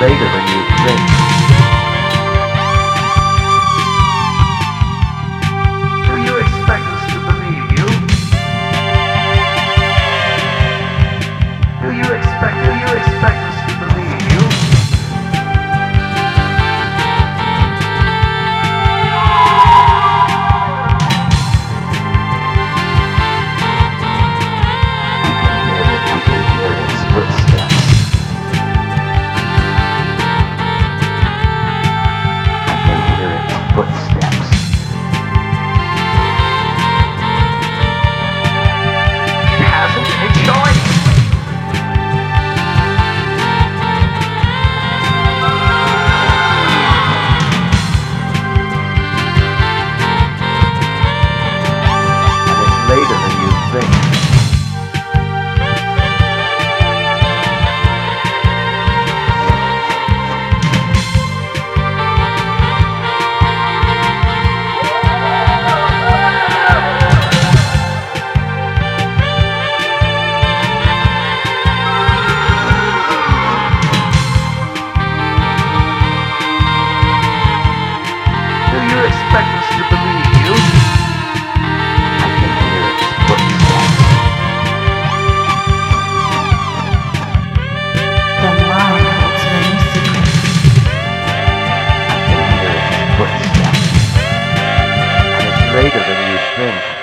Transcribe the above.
later than you think. Do you expect us to believe you? Do you expect us to believe you? Later than you think. Do you expect us to believe you? I can hear its footsteps. The mind holds many secrets. I can hear its footsteps. And it's later than you think.